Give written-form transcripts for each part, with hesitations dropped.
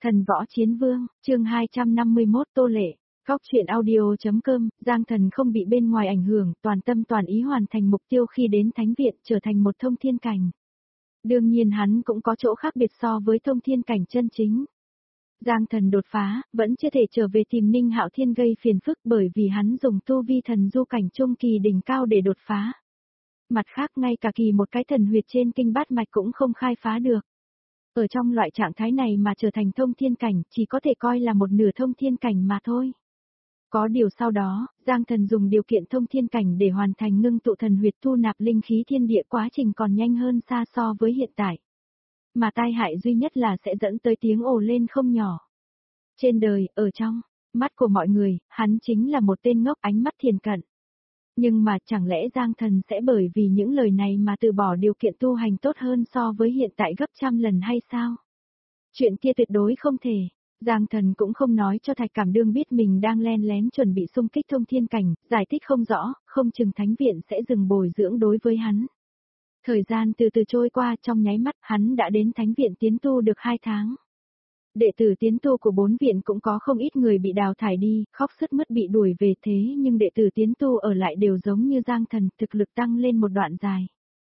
Thần võ chiến vương, chương 251 Tô Lệ, Góc truyện audio.com, Giang Thần không bị bên ngoài ảnh hưởng, toàn tâm toàn ý hoàn thành mục tiêu khi đến thánh viện, trở thành một thông thiên cảnh. Đương nhiên hắn cũng có chỗ khác biệt so với thông thiên cảnh chân chính. Giang Thần đột phá, vẫn chưa thể trở về tìm Ninh Hạo Thiên gây phiền phức bởi vì hắn dùng tu vi thần du cảnh trung kỳ đỉnh cao để đột phá. Mặt khác ngay cả kỳ một cái thần huyệt trên kinh bát mạch cũng không khai phá được. Ở trong loại trạng thái này mà trở thành thông thiên cảnh chỉ có thể coi là một nửa thông thiên cảnh mà thôi. Có điều sau đó, Giang Thần dùng điều kiện thông thiên cảnh để hoàn thành ngưng tụ thần huyệt thu nạp linh khí thiên địa, quá trình còn nhanh hơn xa so với hiện tại. Mà tai hại duy nhất là sẽ dẫn tới tiếng ồ lên không nhỏ. Trên đời, ở trong mắt của mọi người, hắn chính là một tên ngốc, ánh mắt thiền cận. Nhưng mà chẳng lẽ Giang Thần sẽ bởi vì những lời này mà từ bỏ điều kiện tu hành tốt hơn so với hiện tại gấp trăm lần hay sao? Chuyện kia tuyệt đối không thể. Giang Thần cũng không nói cho Thạch Cảm Đương biết mình đang len lén chuẩn bị xung kích thông thiên cảnh, giải thích không rõ, không chừng thánh viện sẽ dừng bồi dưỡng đối với hắn. Thời gian từ từ trôi qua, trong nháy mắt hắn đã đến thánh viện tiến tu được 2 tháng. Đệ tử tiến tu của 4 viện cũng có không ít người bị đào thải đi, khóc sướt mướt bị đuổi về, thế nhưng đệ tử tiến tu ở lại đều giống như Giang Thần, thực lực tăng lên một đoạn dài.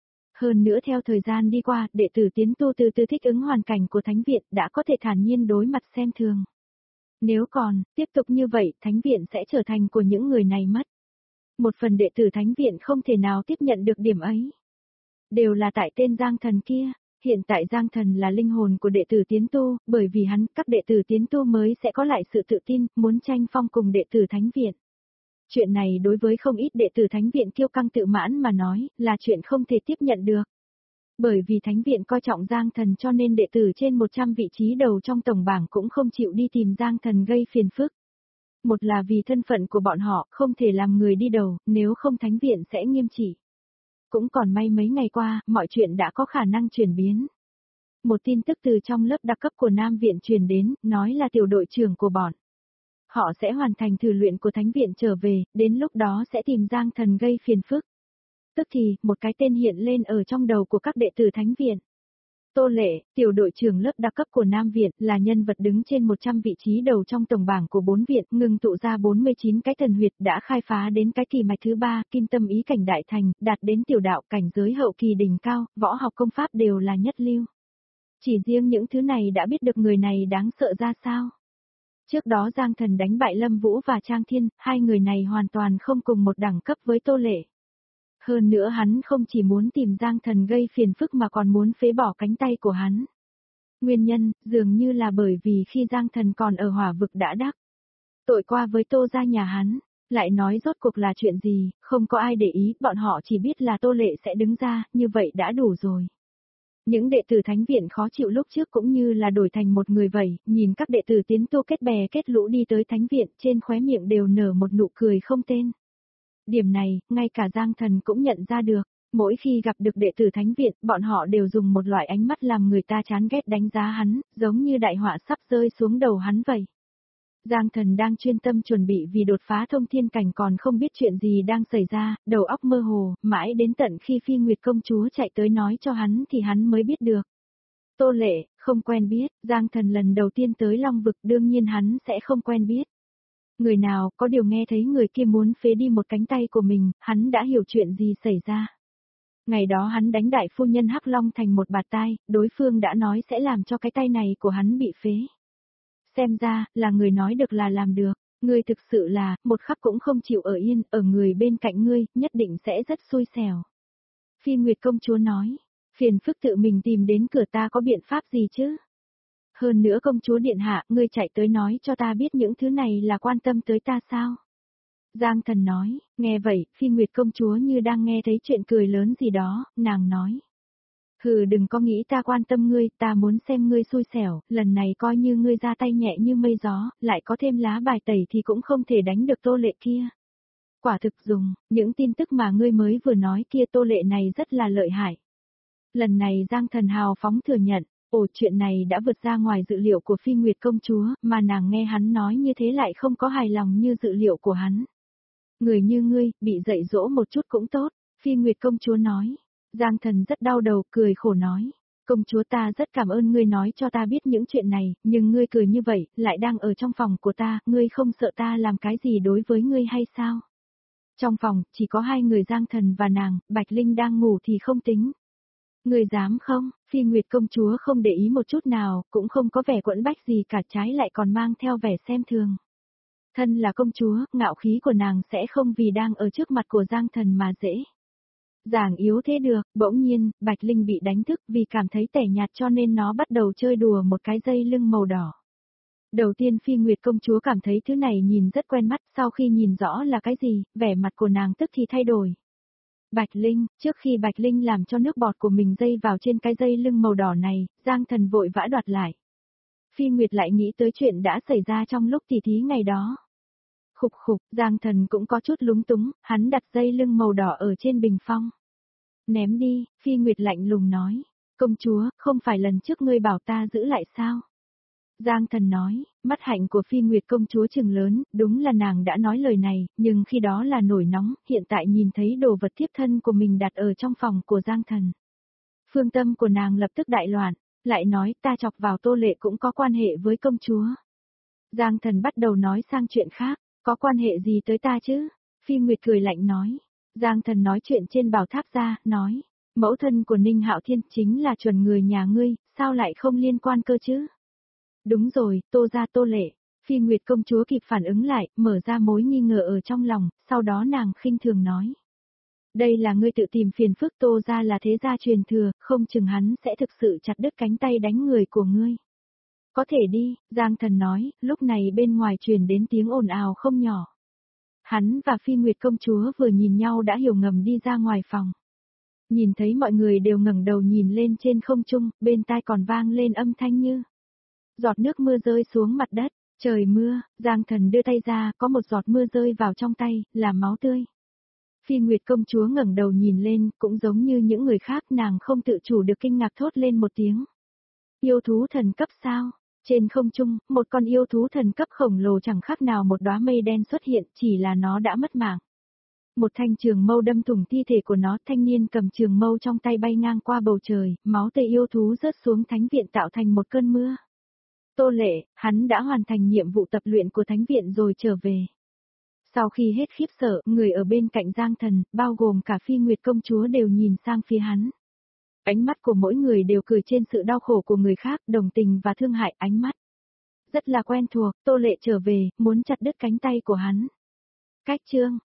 Hơn nữa theo thời gian đi qua, đệ tử tiến tu từ từ thích ứng hoàn cảnh của thánh viện, đã có thể thản nhiên đối mặt xem thường. Nếu còn tiếp tục như vậy, thánh viện sẽ trở thành của những người này mất. Một phần đệ tử thánh viện không thể nào tiếp nhận được điểm ấy. Đều là tại tên Giang Thần kia. Hiện tại Giang Thần là linh hồn của đệ tử tiến tu, bởi vì hắn, các đệ tử tiến tu mới sẽ có lại sự tự tin, muốn tranh phong cùng đệ tử thánh viện. Chuyện này đối với không ít đệ tử thánh viện kiêu căng tự mãn mà nói, là chuyện không thể tiếp nhận được. Bởi vì thánh viện coi trọng Giang Thần cho nên đệ tử trên 100 vị trí đầu trong tổng bảng cũng không chịu đi tìm Giang Thần gây phiền phức. Một là vì thân phận của bọn họ không thể làm người đi đầu, nếu không thánh viện sẽ nghiêm trị. Cũng còn may mấy ngày qua, mọi chuyện đã có khả năng chuyển biến. Một tin tức từ trong lớp đặc cấp của Nam Viện truyền đến, nói là tiểu đội trưởng của bọn họ sẽ hoàn thành thử luyện của thánh viện trở về, đến lúc đó sẽ tìm Giang Thần gây phiền phức. Tức thì, một cái tên hiện lên ở trong đầu của các đệ tử thánh viện. Tô Lệ, tiểu đội trưởng lớp đặc cấp của Nam Viện, là nhân vật đứng trên 100 vị trí đầu trong tổng bảng của 4 viện, ngừng tụ ra 49 cái thần huyệt, đã khai phá đến cái kỳ mạch thứ 3, kim tâm ý cảnh đại thành, đạt đến tiểu đạo cảnh giới hậu kỳ đỉnh cao, võ học công pháp đều là nhất lưu. Chỉ riêng những thứ này đã biết được người này đáng sợ ra sao. Trước đó Giang Thần đánh bại Lâm Vũ và Trang Thiên, hai người này hoàn toàn không cùng một đẳng cấp với Tô Lệ. Hơn nữa hắn không chỉ muốn tìm Giang Thần gây phiền phức mà còn muốn phế bỏ cánh tay của hắn. Nguyên nhân, dường như là bởi vì khi Giang Thần còn ở hỏa vực đã đắc tội qua với Tô gia nhà hắn, lại nói rốt cuộc là chuyện gì, không có ai để ý, bọn họ chỉ biết là Tô Lệ sẽ đứng ra, như vậy đã đủ rồi. Những đệ tử thánh viện khó chịu lúc trước cũng như là đổi thành một người vậy, nhìn các đệ tử tiến tu kết bè kết lũ đi tới thánh viện, trên khóe miệng đều nở một nụ cười không tên. Điểm này, ngay cả Giang Thần cũng nhận ra được, mỗi khi gặp được đệ tử thánh viện, bọn họ đều dùng một loại ánh mắt làm người ta chán ghét đánh giá hắn, giống như đại họa sắp rơi xuống đầu hắn vậy. Giang Thần đang chuyên tâm chuẩn bị vì đột phá thông thiên cảnh còn không biết chuyện gì đang xảy ra, đầu óc mơ hồ, mãi đến tận khi Phi Nguyệt công chúa chạy tới nói cho hắn thì hắn mới biết được. Tô Lệ, không quen biết, Giang Thần lần đầu tiên tới Long Vực đương nhiên hắn sẽ không quen biết. Người nào, có điều nghe thấy người kia muốn phế đi một cánh tay của mình, hắn đã hiểu chuyện gì xảy ra. Ngày đó hắn đánh đại phu nhân Hắc Long thành một bạt tai, đối phương đã nói sẽ làm cho cái tay này của hắn bị phế. Xem ra, là người nói được là làm được, ngươi thực sự là, một khắc cũng không chịu ở yên, ở người bên cạnh ngươi, nhất định sẽ rất xui xẻo. Phi Nguyệt công chúa nói, phiền phức tự mình tìm đến cửa, ta có biện pháp gì chứ? Hơn nữa công chúa điện hạ, ngươi chạy tới nói cho ta biết những thứ này là quan tâm tới ta sao? Giang Thần nói, nghe vậy, Phi Nguyệt công chúa như đang nghe thấy chuyện cười lớn gì đó, nàng nói. Hừ, đừng có nghĩ ta quan tâm ngươi, ta muốn xem ngươi xui xẻo, lần này coi như ngươi ra tay nhẹ như mây gió, lại có thêm lá bài tẩy thì cũng không thể đánh được Tô Lệ kia. Quả thực dùng, những tin tức mà ngươi mới vừa nói kia, Tô Lệ này rất là lợi hại. Lần này Giang Thần hào phóng thừa nhận. Ồ, chuyện này đã vượt ra ngoài dự liệu của Phi Nguyệt công chúa, mà nàng nghe hắn nói như thế lại không có hài lòng như dự liệu của hắn. Người như ngươi, bị dạy dỗ một chút cũng tốt, Phi Nguyệt công chúa nói. Giang Thần rất đau đầu, cười khổ nói. Công chúa ta rất cảm ơn ngươi nói cho ta biết những chuyện này, nhưng ngươi cười như vậy, lại đang ở trong phòng của ta, ngươi không sợ ta làm cái gì đối với ngươi hay sao? Trong phòng, chỉ có hai người Giang Thần và nàng, Bạch Linh đang ngủ thì không tính. Ngươi dám không? Phi Nguyệt công chúa không để ý một chút nào, cũng không có vẻ quẫn bách gì cả, trái lại còn mang theo vẻ xem thường. Thân là công chúa, ngạo khí của nàng sẽ không vì đang ở trước mặt của Giang Thần mà dễ dàng yếu thế được. Bỗng nhiên, Bạch Linh bị đánh thức vì cảm thấy tẻ nhạt cho nên nó bắt đầu chơi đùa một cái dây lưng màu đỏ. Đầu tiên Phi Nguyệt công chúa cảm thấy thứ này nhìn rất quen mắt, sau khi nhìn rõ là cái gì, vẻ mặt của nàng tức thì thay đổi. Bạch Linh, trước khi Bạch Linh làm cho nước bọt của mình dây vào trên cái dây lưng màu đỏ này, Giang Thần vội vã đoạt lại. Phi Nguyệt lại nghĩ tới chuyện đã xảy ra trong lúc tỉ thí ngày đó. Khục khục, Giang Thần cũng có chút lúng túng, hắn đặt dây lưng màu đỏ ở trên bình phong. Ném đi, Phi Nguyệt lạnh lùng nói. Công chúa, không phải lần trước ngươi bảo ta giữ lại sao? Giang Thần nói, mắt hạnh của Phi Nguyệt công chúa trừng lớn, đúng là nàng đã nói lời này, nhưng khi đó là nổi nóng, hiện tại nhìn thấy đồ vật thiếp thân của mình đặt ở trong phòng của Giang Thần. Phương tâm của nàng lập tức đại loạn, lại nói ta chọc vào Tô Lệ cũng có quan hệ với công chúa. Giang Thần bắt đầu nói sang chuyện khác, có quan hệ gì tới ta chứ? Phi Nguyệt cười lạnh nói. Giang Thần nói chuyện trên bảo tháp ra, nói, mẫu thân của Ninh Hạo Thiên chính là chuẩn người nhà ngươi, sao lại không liên quan cơ chứ? Đúng rồi, Tô gia Tô Lệ. Phi Nguyệt công chúa kịp phản ứng lại, mở ra mối nghi ngờ ở trong lòng, sau đó nàng khinh thường nói. Đây là ngươi tự tìm phiền phức, Tô gia là thế gia truyền thừa, không chừng hắn sẽ thực sự chặt đứt cánh tay đánh người của ngươi. Có thể đi, Giang Thần nói, lúc này bên ngoài truyền đến tiếng ồn ào không nhỏ. Hắn và Phi Nguyệt công chúa vừa nhìn nhau đã hiểu ngầm đi ra ngoài phòng. Nhìn thấy mọi người đều ngẩng đầu nhìn lên trên không trung, bên tai còn vang lên âm thanh như giọt nước mưa rơi xuống mặt đất. Trời mưa, Giang Thần đưa tay ra, có một giọt mưa rơi vào trong tay, là máu tươi. Phi Nguyệt công chúa ngẩng đầu nhìn lên, cũng giống như những người khác, nàng không tự chủ được kinh ngạc thốt lên một tiếng. Yêu thú thần cấp sao? Trên không trung, một con yêu thú thần cấp khổng lồ chẳng khác nào một đóa mây đen xuất hiện, chỉ là nó đã mất mạng. Một thanh trường mâu đâm thủng thi thể của nó, thanh niên cầm trường mâu trong tay bay ngang qua bầu trời, máu tươi yêu thú rớt xuống thánh viện tạo thành một cơn mưa. Tô Lệ, hắn đã hoàn thành nhiệm vụ tập luyện của thánh viện rồi trở về. Sau khi hết khiếp sợ, người ở bên cạnh Giang Thần, bao gồm cả Phi Nguyệt công chúa đều nhìn sang phía hắn. Ánh mắt của mỗi người đều cười trên sự đau khổ của người khác, đồng tình và thương hại, ánh mắt rất là quen thuộc. Tô Lệ trở về, muốn chặt đứt cánh tay của hắn. Cách chương